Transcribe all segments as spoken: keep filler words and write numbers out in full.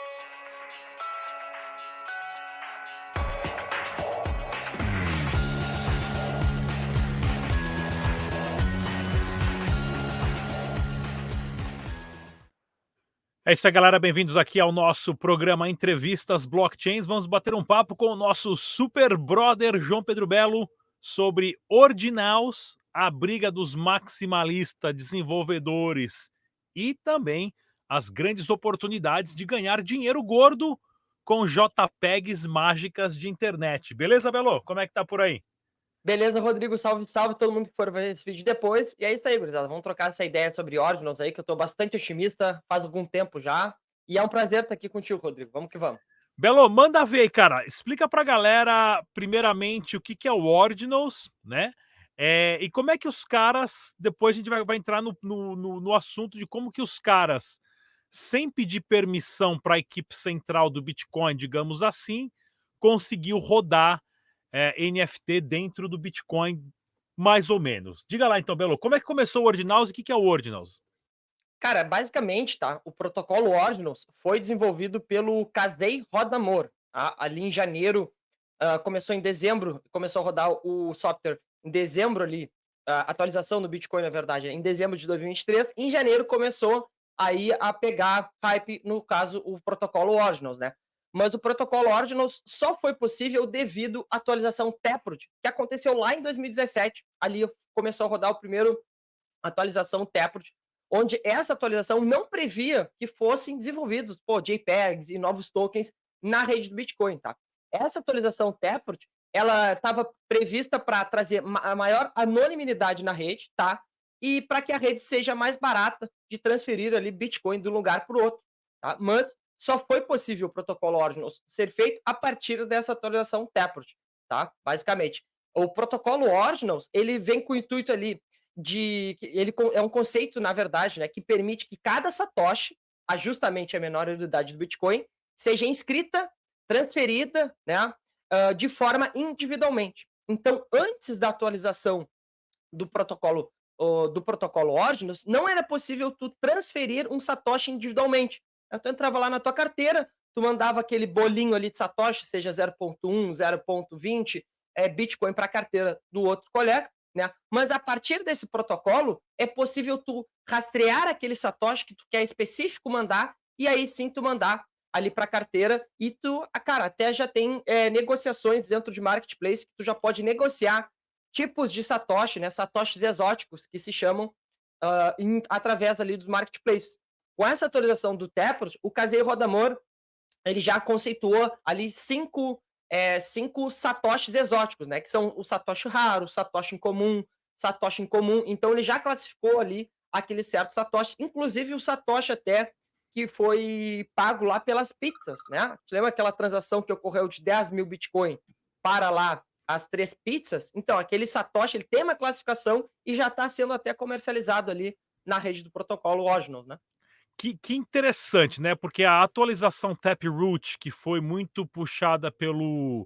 É isso aí, galera, bem-vindos aqui ao nosso programa Entrevistas Blockchains. Vamos bater um papo com o nosso super brother João Pedro Belo sobre Ordinaals, a briga dos maximalistas desenvolvedores e também as grandes oportunidades de ganhar dinheiro gordo com JPEGs mágicas de internet. Beleza, Belo? Como é que tá por aí? Beleza, Rodrigo, salve, salve todo mundo que for ver esse vídeo depois. E é isso aí, gurizada, vamos trocar essa ideia sobre Ordinals aí, que eu tô bastante otimista faz algum tempo já. E é um prazer estar aqui contigo, Rodrigo, vamos que vamos. Belo, manda ver aí, cara. Explica pra galera, primeiramente, o que, que é o Ordinals, né? É, e como é que os caras. Depois a gente vai, vai entrar no, no, no, no assunto de como que os caras, sem pedir permissão para a equipe central do Bitcoin, digamos assim, conseguiu rodar é, N F T dentro do Bitcoin, mais ou menos. Diga lá então, Belo, como é que começou o Ordinals e o que, que é o Ordinals? Cara, basicamente, tá? O protocolo Ordinals foi desenvolvido pelo Casey Rodamor, tá? Ali em janeiro, uh, começou em dezembro, começou a rodar o software em dezembro ali, a atualização do Bitcoin, na verdade, em dezembro de dois mil e vinte e três. Em janeiro começou aí a pegar hype, no caso, o protocolo Ordinals, né? Mas o protocolo Ordinals só foi possível devido à atualização Taproot, que aconteceu lá em dois mil e dezessete. Ali começou a rodar o primeiro atualização Taproot, onde essa atualização não previa que fossem desenvolvidos pô, JPEGs e novos tokens na rede do Bitcoin, tá? Essa atualização Taproot, ela estava prevista para trazer a maior anonimidade na rede, tá? E para que a rede seja mais barata de transferir ali Bitcoin de um lugar para o outro, tá? Mas só foi possível o protocolo Ordinals ser feito a partir dessa atualização Taproot, tá? Basicamente, o protocolo Ordinals, ele vem com o intuito ali de ele é um conceito, na verdade, né, que permite que cada satoshi, a justamente a menor unidade do Bitcoin, seja inscrita, transferida, né, uh, de forma individualmente. Então, antes da atualização do protocolo uh, do protocolo Ordinals, não era possível tu transferir um satoshi individualmente. Tu entrava lá na tua carteira, tu mandava aquele bolinho ali de satoshi, seja zero ponto um, zero ponto vinte, é, Bitcoin para a carteira do outro colega, né? Mas a partir desse protocolo, é possível tu rastrear aquele satoshi que tu quer específico mandar, e aí sim tu mandar ali para a carteira, e tu, cara, até já tem é, negociações dentro de marketplace que tu já pode negociar tipos de satoshi, né? Satoshis exóticos que se chamam uh, em, através ali dos marketplaces. Com essa atualização do Taproot, o Casey Rodamor ele já conceituou ali cinco é, cinco satoshis exóticos, né? Que são o satoshi raro, o satoshi incomum, satoshi incomum. Então ele já classificou ali aquele certo satoshi, inclusive o satoshi até que foi pago lá pelas pizzas, né? Lembra aquela transação que ocorreu de dez mil Bitcoin para lá as três pizzas? Então aquele satoshi ele tem uma classificação e já está sendo até comercializado ali na rede do protocolo Ordinals, né? Que, que interessante, né? Porque a atualização Taproot, que foi muito puxada pelo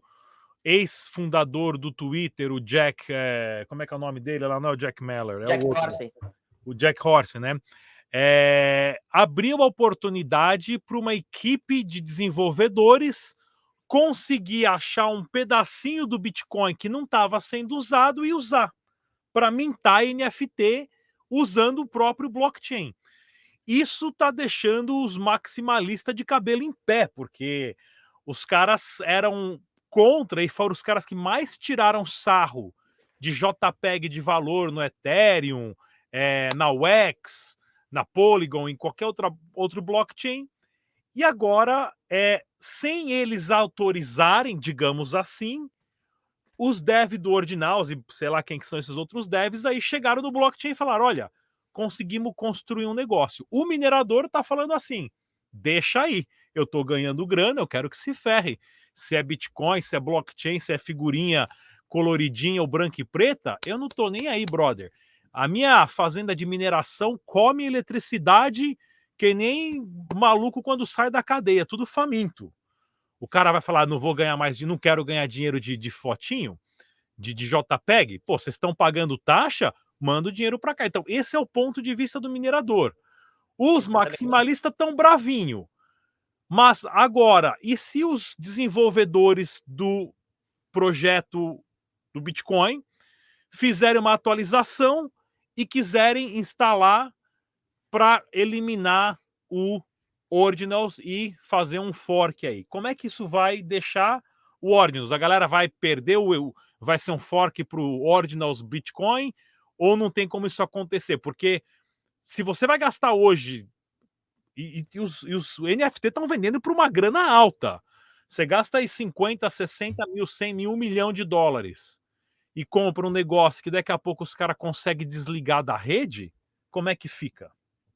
ex-fundador do Twitter, o Jack, é, como é que é o nome dele? Lá não é o Jack Mallers, é o Jack outro, Dorsey. o Jack Dorsey, né? É, abriu a oportunidade para uma equipe de desenvolvedores conseguir achar um pedacinho do Bitcoin que não estava sendo usado e usar para mintar N F T usando o próprio blockchain. Isso tá deixando os maximalistas de cabelo em pé, porque os caras eram contra e foram os caras que mais tiraram sarro de JPEG de valor no Ethereum, é, na U X, na Polygon, em qualquer outra, outro blockchain. E agora, é, sem eles autorizarem, digamos assim, os devs do Ordinals, e sei lá quem que são esses outros devs, aí chegaram no blockchain e falaram, olha, conseguimos construir um negócio. O minerador tá falando assim, deixa aí, eu tô ganhando grana, eu quero que se ferre. Se é Bitcoin, se é blockchain, se é figurinha coloridinha ou branca e preta, eu não tô nem aí, brother. A minha fazenda de mineração come eletricidade que nem maluco quando sai da cadeia, tudo faminto. O cara vai falar, não vou ganhar mais, de, não quero ganhar dinheiro de, de fotinho, de, de JPEG. Pô, vocês estão pagando taxa? Manda o dinheiro para cá. Então, esse é o ponto de vista do minerador. Os Exatamente. maximalistas estão bravinho. Mas agora, e se os desenvolvedores do projeto do Bitcoin fizerem uma atualização e quiserem instalar para eliminar o Ordinals e fazer um fork aí? Como é que isso vai deixar o Ordinals? A galera vai perder o... vai ser um fork para o Ordinals Bitcoin ou não tem como isso acontecer? Porque se você vai gastar hoje e, e, os, e os N F T estão vendendo por uma grana alta. Você gasta aí cinquenta, sessenta mil, cem mil, um milhão de dólares e compra um negócio que daqui a pouco os caras conseguem desligar da rede, como é que fica?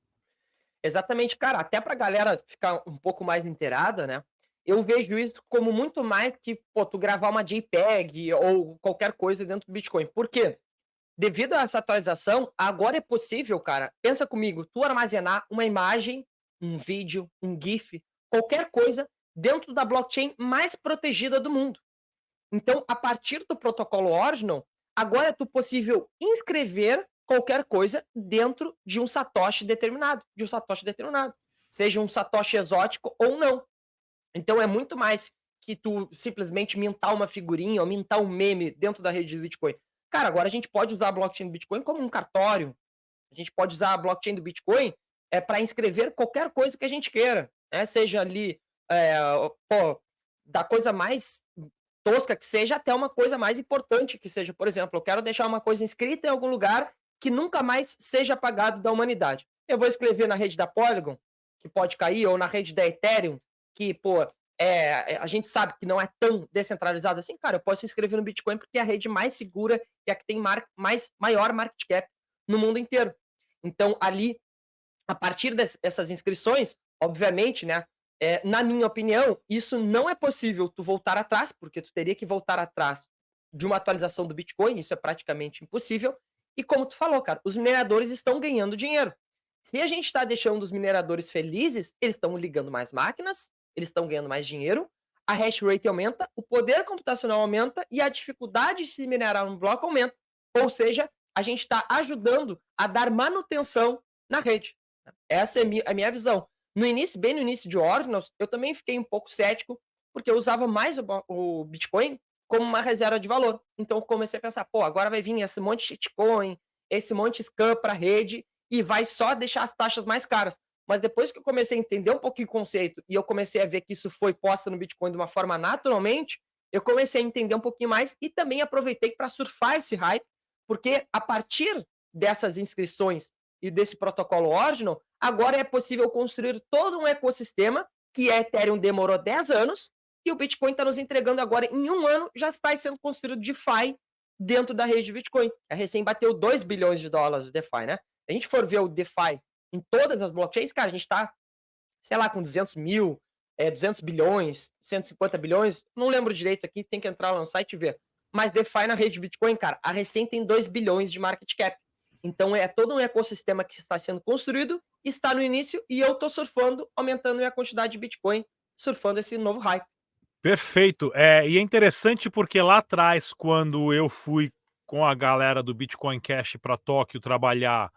Exatamente, cara, até pra galera ficar um pouco mais inteirada, né, eu vejo isso como muito mais que, pô, tu gravar uma JPEG ou qualquer coisa dentro do Bitcoin. Por quê? Devido a essa atualização, agora é possível, cara, pensa comigo, tu armazenar uma imagem, um vídeo, um GIF, qualquer coisa dentro da blockchain mais protegida do mundo. Então, a partir do protocolo Ordinal, agora é tu possível inscrever qualquer coisa dentro de um satoshi determinado, de um satoshi determinado, seja um satoshi exótico ou não. Então é muito mais que tu simplesmente mintar uma figurinha ou mintar um meme dentro da rede do Bitcoin. Cara, agora a gente pode usar a blockchain do Bitcoin como um cartório. A gente pode usar a blockchain do Bitcoin é, para inscrever qualquer coisa que a gente queira, né? Seja ali é, pô, da coisa mais tosca que seja até uma coisa mais importante que seja. Por exemplo, eu quero deixar uma coisa inscrita em algum lugar que nunca mais seja apagado da humanidade. Eu vou escrever na rede da Polygon, que pode cair, ou na rede da Ethereum, que, pô, é, a gente sabe que não é tão descentralizado assim. Cara, eu posso inscrever no Bitcoin porque é a rede mais segura e a que tem mar mais, maior market cap no mundo inteiro. Então, ali, a partir dessas inscrições, obviamente, né, é, na minha opinião, isso não é possível tu voltar atrás, porque tu teria que voltar atrás de uma atualização do Bitcoin, isso é praticamente impossível. E como tu falou, cara, os mineradores estão ganhando dinheiro. Se a gente está deixando os mineradores felizes, eles estão ligando mais máquinas, eles estão ganhando mais dinheiro, a hash rate aumenta, o poder computacional aumenta e a dificuldade de se minerar um bloco aumenta. Ou seja, a gente está ajudando a dar manutenção na rede. Essa é a minha visão. No início, bem no início de Ordinals, eu também fiquei um pouco cético, porque eu usava mais o, o Bitcoin como uma reserva de valor. Então eu comecei a pensar, pô, agora vai vir esse monte de shitcoin, esse monte de scam para a rede e vai só deixar as taxas mais caras. Mas depois que eu comecei a entender um pouquinho o conceito e eu comecei a ver que isso foi posto no Bitcoin de uma forma naturalmente, eu comecei a entender um pouquinho mais e também aproveitei para surfar esse hype, porque a partir dessas inscrições e desse protocolo Ordinal, agora é possível construir todo um ecossistema que a Ethereum demorou dez anos e o Bitcoin está nos entregando agora em um ano, já está sendo construído DeFi dentro da rede de Bitcoin. A recém bateu dois bilhões de dólares de DeFi, né? Se a gente for ver o DeFi em todas as blockchains, cara, a gente está, sei lá, com duzentos mil, é, duzentos bilhões, cento e cinquenta bilhões, não lembro direito aqui, tem que entrar lá no site e ver. Mas DeFi na rede de Bitcoin, cara, a recém tem dois bilhões de market cap. Então é todo um ecossistema que está sendo construído, está no início e eu estou surfando, aumentando a quantidade de Bitcoin, surfando esse novo hype. Perfeito. É, e é interessante porque lá atrás, quando eu fui com a galera do Bitcoin Cash para Tóquio trabalhar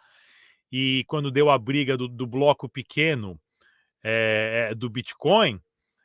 e quando deu a briga do, do bloco pequeno é, do Bitcoin,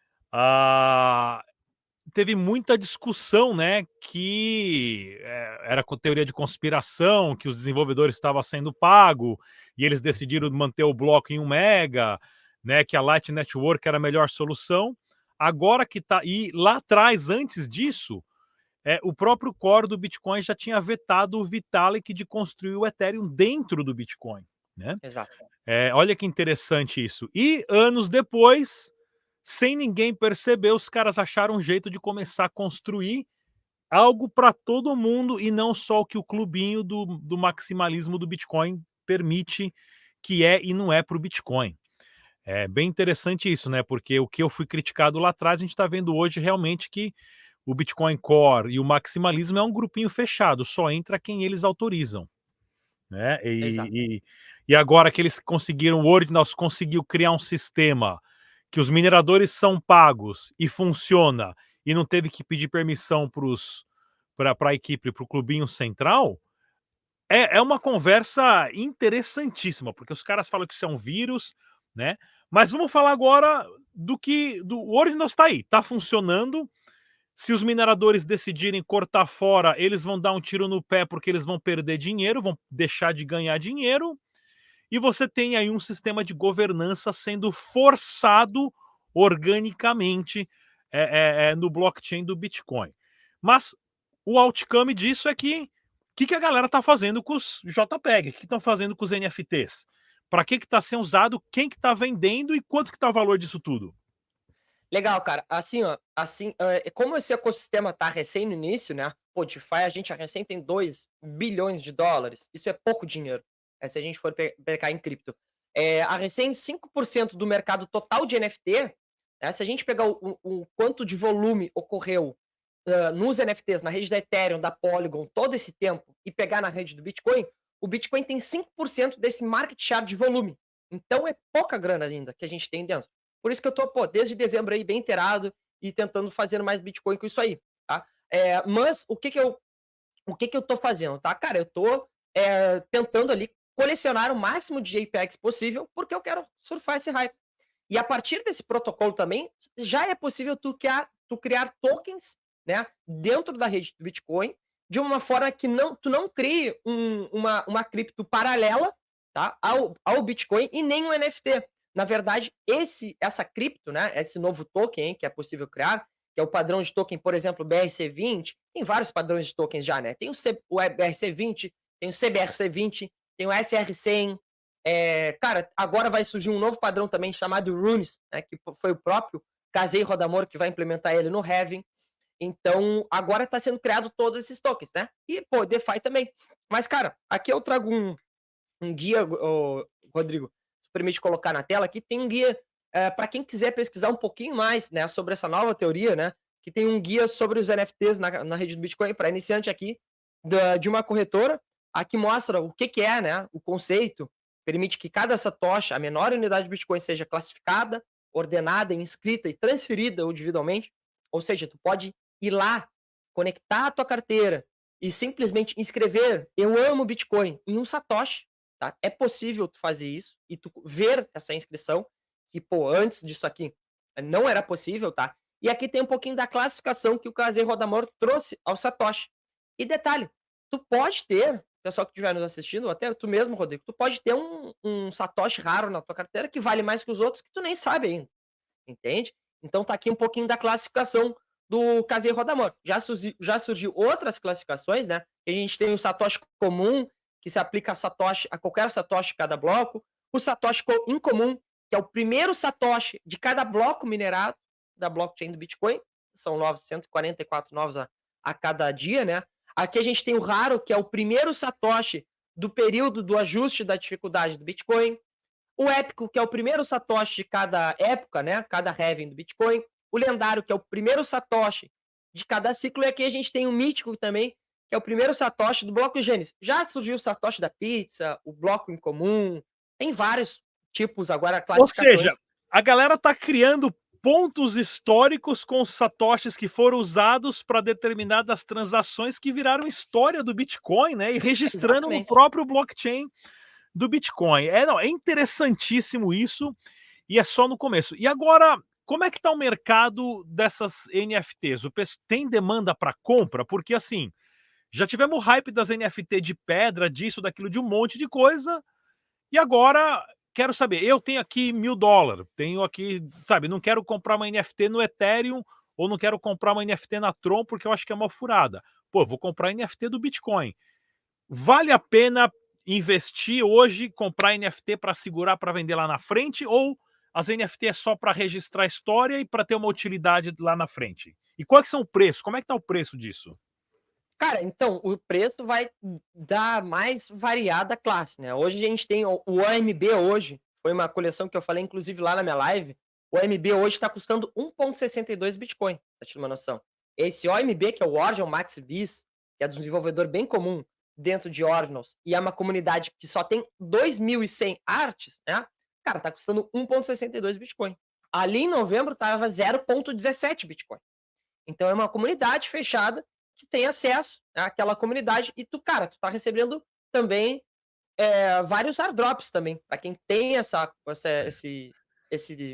a, teve muita discussão, né, que é, era com teoria de conspiração, que os desenvolvedores estavam sendo pagos e eles decidiram manter o bloco em um mega, né, que a Light Network era a melhor solução. Agora que tá, e lá atrás, antes disso, é, o próprio core do Bitcoin já tinha vetado o Vitalik de construir o Ethereum dentro do Bitcoin, né? Exato. É, olha que interessante isso. E anos depois, sem ninguém perceber, os caras acharam um jeito de começar a construir algo para todo mundo e não só o que o clubinho do, do maximalismo do Bitcoin permite, que é e não é para o Bitcoin. É bem interessante isso, né? Porque o que eu fui criticado lá atrás, a gente está vendo hoje realmente que o Bitcoin Core e o maximalismo é um grupinho fechado, só entra quem eles autorizam, né? E, e, e agora que eles conseguiram, o Ordinals conseguiu criar um sistema que os mineradores são pagos e funciona e não teve que pedir permissão para a equipe, para o clubinho central, é, é uma conversa interessantíssima, porque os caras falam que isso é um vírus, né? Mas vamos falar agora do que do o Ordinals tá aí, tá funcionando. Se os mineradores decidirem cortar fora, eles vão dar um tiro no pé, porque eles vão perder dinheiro, vão deixar de ganhar dinheiro. E você tem aí um sistema de governança sendo forçado organicamente é, é, é, no blockchain do Bitcoin. Mas o outcome disso é que o que, que a galera tá fazendo com os JPEG? O que estão fazendo com os N F Ts? Para que que tá sendo usado? Quem que tá vendendo e quanto que tá o valor disso tudo? Legal, cara. Assim, ó, assim, eh, como esse ecossistema tá recém no início, né? Pô, DeFi a gente recém tem dois bilhões de dólares. Isso é pouco dinheiro, eh, se a gente for pe pegar em cripto. Eh, a recém cinco por cento do mercado total de N F T, né, se a gente pegar o o o quanto de volume ocorreu, hã, nos N F Ts, na rede da Ethereum, da Polygon, todo esse tempo, e pegar na rede do Bitcoin, o Bitcoin tem cinco por cento desse market share de volume. Então é pouca grana ainda que a gente tem dentro. Por isso que eu tô, pô, desde dezembro aí bem inteirado e tentando fazer mais Bitcoin com isso aí, tá? Eh, mas o que que eu o que que eu tô fazendo, tá? Cara, eu tô, eh, tentando ali colecionar o máximo de JPEGs possível, porque eu quero surfar esse hype. E a partir desse protocolo também, já é possível tu criar, tu criar tokens, né, dentro da rede do Bitcoin, de uma forma que não, tu não crie um, uma, uma cripto paralela, tá, ao, ao Bitcoin e nem um N F T. Na verdade, esse, essa cripto, né, esse novo token hein, que é possível criar, que é o padrão de token, por exemplo, B R C vinte, tem vários padrões de tokens já, né? Tem o, C, o B R C vinte, tem o C B R C vinte, tem o S R cem, é, cara, agora vai surgir um novo padrão também chamado Runes, né, que foi o próprio Casei Rodamor que vai implementar ele no Heaven. Então, agora está sendo criado todos esses tokens, né? E, pô, DeFi também. Mas, cara, aqui eu trago um, um guia, ô, Rodrigo, se permite colocar na tela aqui, tem um guia é, para quem quiser pesquisar um pouquinho mais, né, sobre essa nova teoria, né, que tem um guia sobre os N F Ts na, na rede do Bitcoin para iniciante aqui, da, de uma corretora, aqui mostra o que, que é, né, o conceito, permite que cada satoshi, a menor unidade de Bitcoin, seja classificada, ordenada, inscrita e transferida individualmente, ou seja, tu pode ir lá, conectar a tua carteira e simplesmente inscrever eu amo Bitcoin em um satoshi, tá? É possível tu fazer isso e tu ver essa inscrição, que, pô, antes disso aqui não era possível, tá? E aqui tem um pouquinho da classificação que o Casey Rodamor trouxe ao Satoshi. E detalhe, tu pode ter, pessoal que estiver nos assistindo, até tu mesmo, Rodrigo, tu pode ter um, um Satoshi raro na tua carteira que vale mais que os outros que tu nem sabe ainda, entende? Então tá aqui um pouquinho da classificação do Casey Rodamor. Já, surgi, já surgiu outras classificações, né? A gente tem o Satoshi comum, que se aplica a, Satoshi, a qualquer Satoshi cada bloco. O Satoshi incomum, que é o primeiro Satoshi de cada bloco minerado da blockchain do Bitcoin. São novecentos e quarenta e quatro novos a, a cada dia, né? Aqui a gente tem o raro, que é o primeiro Satoshi do período do ajuste da dificuldade do Bitcoin. O épico, que é o primeiro Satoshi de cada época, né? Cada halving do Bitcoin. O lendário, que é o primeiro Satoshi de cada ciclo. E aqui a gente tem o mítico também, que é o primeiro Satoshi do bloco Gênesis. Já surgiu o Satoshi da pizza, o bloco em comum. Tem vários tipos agora, Ou seja, classificações. a galera tá criando pontos históricos com os satoshis que foram usados para determinadas transações que viraram história do Bitcoin, né? E registrando no Exatamente. próprio blockchain do Bitcoin. É, não, é interessantíssimo isso e é só no começo. E agora, como é que tá o mercado dessas N F Ts? O pessoal tem demanda para compra? Porque assim, já tivemos o hype das N F T de pedra, disso, daquilo, de um monte de coisa. E agora, quero saber, eu tenho aqui mil dólares, tenho aqui, sabe, não quero comprar uma N F T no Ethereum ou não quero comprar uma N F T na Tron porque eu acho que é uma furada. Pô, vou comprar N F T do Bitcoin. Vale a pena investir hoje, comprar N F T para segurar para vender lá na frente ou as N F T é só para registrar a história e para ter uma utilidade lá na frente? E quais são o preço? Como é que tá o preço disso? Cara, então, o preço vai dar mais variada classe, né? Hoje a gente tem o, o O M B hoje, foi uma coleção que eu falei, inclusive, lá na minha live. O O M B hoje está custando um vírgula sessenta e dois Bitcoin, pra te ter uma noção. Esse O M B, que é o Ordinal Max Bis, que é um desenvolvedor bem comum dentro de Ordinals, e é uma comunidade que só tem dois mil e cem artes, né? Cara, tá custando um vírgula sessenta e dois Bitcoin. Ali em novembro tava zero vírgula dezessete Bitcoin. Então é uma comunidade fechada que tem acesso àquela comunidade e tu, cara, tu tá recebendo também é, vários airdrops também, para quem tem essa, essa esse, esse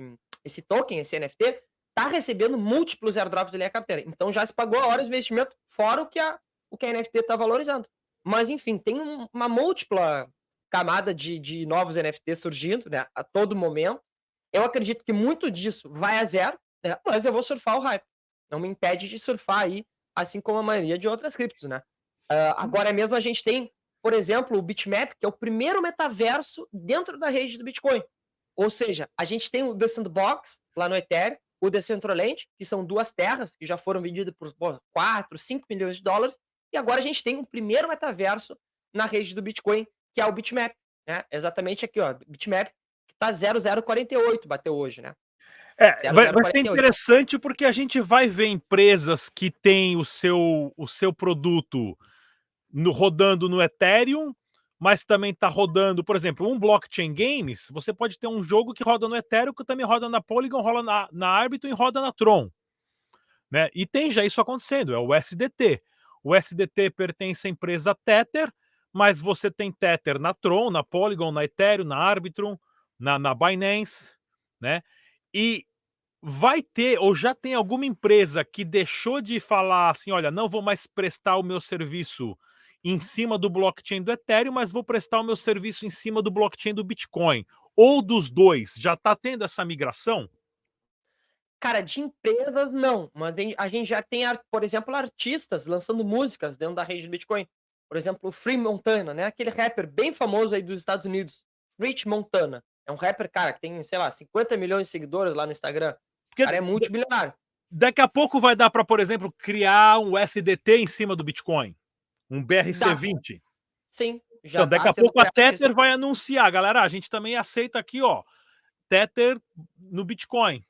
esse token, esse N F T, tá recebendo múltiplos airdrops ali na carteira. Então já se pagou a hora de investimento, fora o que a, o que a N F T tá valorizando. Mas enfim, tem um- uma múltipla camada de, de novos N F Ts surgindo, né, a todo momento. Eu acredito que muito disso vai a zero, né, mas eu vou surfar o hype. Não me impede de surfar aí, assim como a maioria de outras criptos, né. Ah, agora mesmo a gente tem, por exemplo, o Bitmap, que é o primeiro metaverso dentro da rede do Bitcoin. Ou seja, a gente tem o The Sandbox lá no Ethereum, o Decentraland, que são duas terras que já foram vendidas por pô, quatro, cinco milhões de dólares, e agora a gente tem o primeiro metaverso na rede do Bitcoin, que é o Bitmap, né? Exatamente aqui, ó, Bitmap, que tá zero vírgula zero quarenta e oito, bateu hoje, né? É, vai, vai ser zero vírgula zero quarenta e oito. interessante porque a gente vai ver empresas que têm o seu, o seu produto no, rodando no Ethereum, mas também está rodando, por exemplo, um blockchain games, você pode ter um jogo que roda no Ethereum, que também roda na Polygon, roda na, na Arbitrum e roda na Tron. Né? E tem já isso acontecendo, é o S D T. O S D T pertence à empresa Tether, mas você tem Tether na Tron, na Polygon, na Ethereum, na Arbitrum, na, na Binance, né? E vai ter, ou já tem alguma empresa que deixou de falar assim, olha, não vou mais prestar o meu serviço em cima do blockchain do Ethereum, mas vou prestar o meu serviço em cima do blockchain do Bitcoin. Ou dos dois, já está tendo essa migração? Cara, de empresas não, mas tem- a gente já tem, ar- por exemplo, artistas lançando músicas dentro da rede do Bitcoin. Por exemplo, o Free Montana, né? Aquele rapper bem famoso aí dos Estados Unidos, Rich Montana. É um rapper, cara, que tem, sei lá, cinquenta milhões de seguidores lá no Instagram. O Porque cara é multimilionário. daqui a pouco vai dar para, por exemplo, criar um S D T em cima do Bitcoin, um B R C Dá, vinte. sim, já Então, daqui tá a sendo pouco a criado isso. Tether vai anunciar, galera, a gente também aceita aqui, ó, Tether no Bitcoin,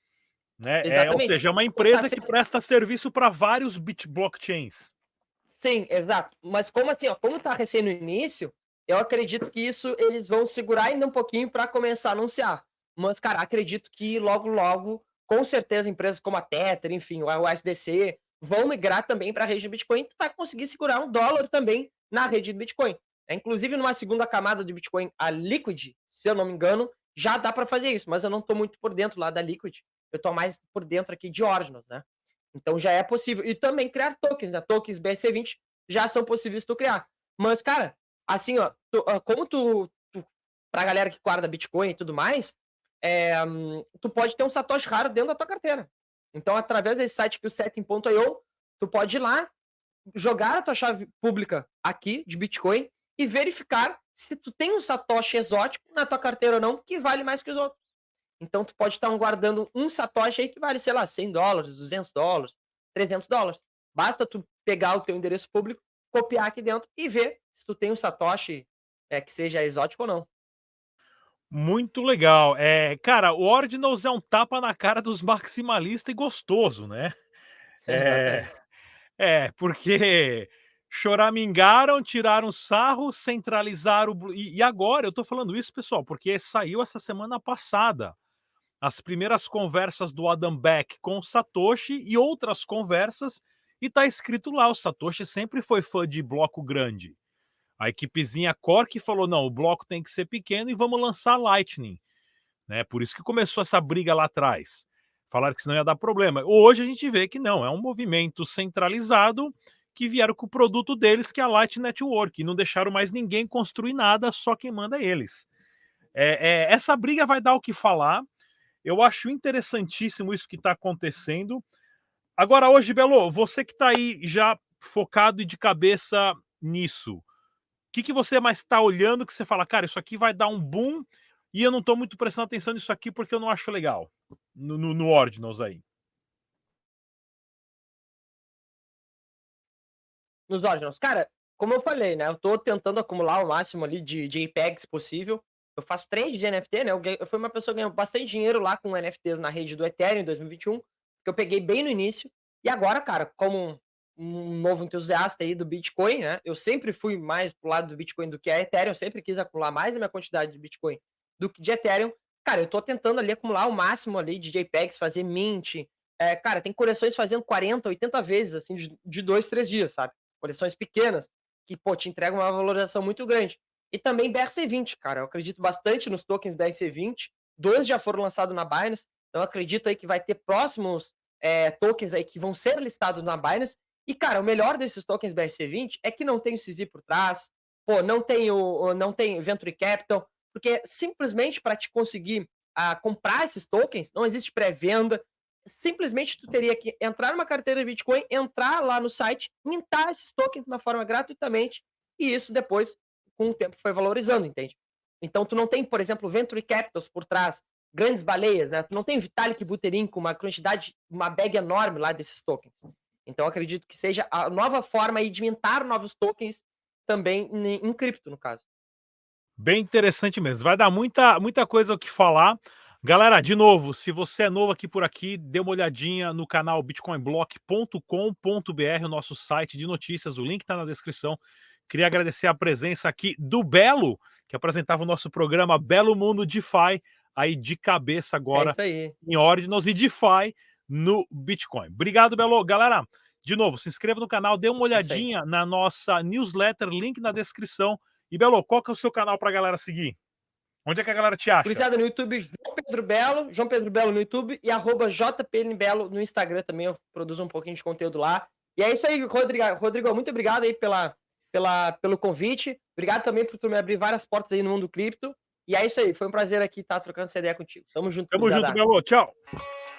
né? É, ou Exatamente. seja, é uma Como tá empresa que sendo... presta serviço para vários bit blockchains. Sim, exato. Mas como assim, ó, como tá recém no início, eu acredito que isso eles vão segurar ainda um pouquinho para começar a anunciar. Mas, cara, acredito que logo, logo, com certeza, empresas como a Tether, enfim, o S D C, vão migrar também para a rede do Bitcoin para conseguir segurar um dólar também na rede do Bitcoin. É, inclusive, numa segunda camada de Bitcoin, a Liquid, se eu não me engano, já dá para fazer isso, mas eu não estou muito por dentro lá da Liquid. Eu estou mais por dentro aqui de Ordinals, né? Então já é possível. E também criar tokens, né? Tokens B R C vinte já são possíveis tu criar. Mas, cara, assim, ó, tu, ah, como tu, tu, pra galera que guarda Bitcoin e tudo mais, é, hum, tu pode ter um Satoshi raro dentro da tua carteira. Então, através desse site aqui, o setting ponto i o, tu pode ir lá, jogar a tua chave pública aqui de Bitcoin e verificar se tu tem um Satoshi exótico na tua carteira ou não, que vale mais que os outros. Então, tu pode estar guardando um Satoshi aí que vale, sei lá, cem dólares, duzentos dólares, trezentos dólares. Basta tu pegar o teu endereço público, copiar aqui dentro e ver se tu tem um Satoshi é, que seja exótico ou não. Muito legal. É, cara, o Ordinals é um tapa na cara dos maximalistas e gostoso, né? É, Exatamente. é porque choramingaram, tiraram sarro, centralizaram o blo- e, e agora eu tô falando isso, pessoal, porque saiu essa semana passada as primeiras conversas do Adam Beck com o Satoshi e outras conversas, e tá escrito lá, o Satoshi sempre foi fã de bloco grande. A equipezinha Core que falou: não, o bloco tem que ser pequeno e vamos lançar Lightning. Né? Por isso que começou essa briga lá atrás. Falaram que senão ia dar problema. Hoje a gente vê que não, é um movimento centralizado que vieram com o produto deles, que é a Light Network, e não deixaram mais ninguém construir nada, só quem manda é eles. É, é, essa briga vai dar o que falar. Eu acho interessantíssimo isso que está acontecendo. Agora, hoje, Belo, você que está aí já focado e de cabeça nisso, o que, que você mais está olhando que você fala, cara, isso aqui vai dar um boom e eu não estou muito prestando atenção nisso aqui porque eu não acho legal no, no, no Ordinals aí? Nos Ordinals. Cara, como eu falei, né? Eu tô tentando acumular o máximo ali de JPEGs possível. Eu faço trade de N F T, né? Eu, ganhei- eu fui uma pessoa que ganhou bastante dinheiro lá com N F Ts na rede do Ethereum em dois mil e vinte e um, que eu peguei bem no início. E agora, cara, como um, um novo entusiasta aí do Bitcoin, né? Eu sempre fui mais pro lado do Bitcoin do que a Ethereum. Eu sempre quis acumular mais a minha quantidade de Bitcoin do que de Ethereum. Cara, eu tô tentando ali acumular o máximo ali de JPEGs, fazer mint. É, cara, tem coleções fazendo quarenta, oitenta vezes, assim, de, de dois, três dias, sabe? Coleções pequenas, que, pô, te entregam uma valorização muito grande. E também B R C vinte, cara. Eu acredito bastante nos tokens B R C vinte. Dois já foram lançados na Binance. Então eu acredito aí que vai ter próximos é, tokens aí que vão ser listados na Binance. E, cara, o melhor desses tokens B R C vinte é que não tem o C Z por trás, pô, não tem o, não tem Venture Capital, porque simplesmente para te conseguir a, comprar esses tokens, não existe pré-venda, simplesmente tu teria que entrar numa carteira de Bitcoin, entrar lá no site, mintar esses tokens de uma forma gratuitamente, e isso depois, com o tempo, foi valorizando, entende? Então tu não tem, por exemplo, Venture Capitals por trás, grandes baleias, né? Tu não tem Vitalik Buterin com uma quantidade, uma bag enorme lá desses tokens. Então acredito que seja a nova forma aí de mintar novos tokens também em, em cripto, no caso. Bem interessante mesmo. Vai dar muita, muita coisa o que falar. Galera, de novo, se você é novo aqui por aqui, dê uma olhadinha no canal bitcoin block ponto com ponto br, o nosso site de notícias, o link está na descrição. Queria agradecer a presença aqui do Belo, que apresentava o nosso programa Belo Mundo DeFi, aí de cabeça É agora isso aí. em Ordinals e DeFi no Bitcoin. Obrigado, Belo. Galera, de novo, se inscreva no canal, dê uma É isso aí. olhadinha na nossa newsletter, link na descrição. E, Belo, qual que é o seu canal pra galera seguir? Onde é que a galera te acha? Gurizada, no YouTube, João Pedro Belo, João Pedro Belo no YouTube e arroba jpnbelo no Instagram também, eu produzo um pouquinho de conteúdo lá. E é isso aí, Rodrigo, Rodrigo muito obrigado aí pela, pela, pelo convite, obrigado também por tu me abrir várias portas aí no mundo cripto, e é isso aí, foi um prazer aqui estar trocando essa ideia contigo. Tamo junto, Tamo junto, gurizada. Belo. Tchau.